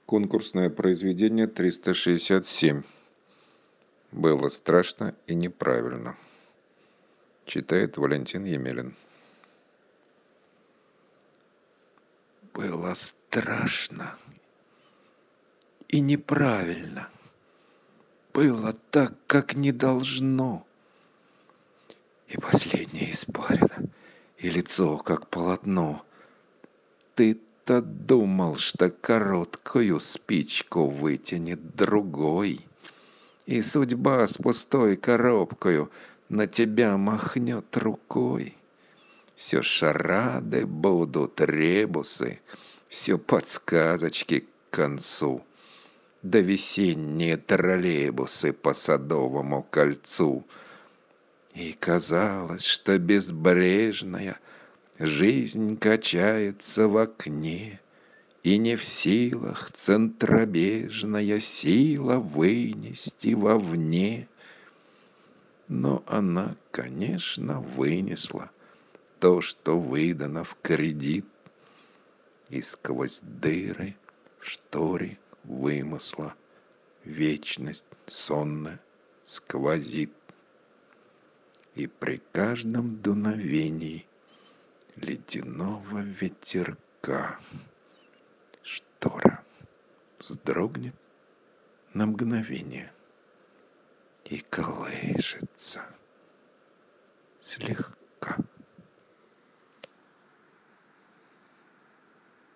Конкурсное произведение 367. Было страшно и неправильно. Читает Валентин Емелин. Было страшно и неправильно. Было так, как не должно. И последняя испарина, и лицо, как полотно. Ты-то думал, что короткую спичку вытянет другой, и судьба с пустой коробкою на тебя махнет рукой. Все шарады будут, ребусы, все подсказочки к концу, да весенние троллейбусы по Садовому кольцу. И казалось, что безбрежная жизнь качается в окне, и не в силах центробежная сила вынести вовне. Но она, конечно, вынесла то, что выдано в кредит, и сквозь дыры в шторе вымысла вечность сонная сквозит. И при каждом дуновении ледяного ветерка штора вздрогнет на мгновение и колышется слегка.